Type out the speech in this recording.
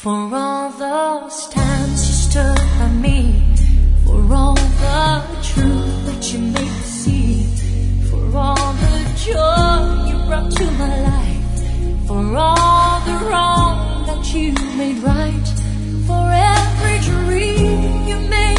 For all those times you stood by me, for all the truth that you made me see, for all the joy you brought to my life, for all the wrong that you made right, for every dream you made